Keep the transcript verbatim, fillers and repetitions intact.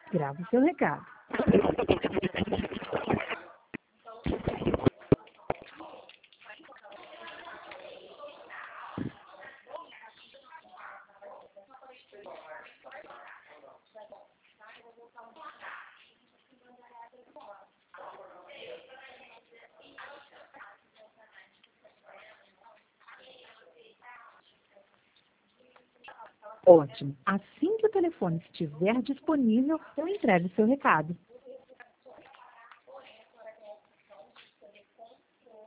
Grave seu recado. Ótimo. Assim que o telefone estiver disponível, eu entrego o seu recado.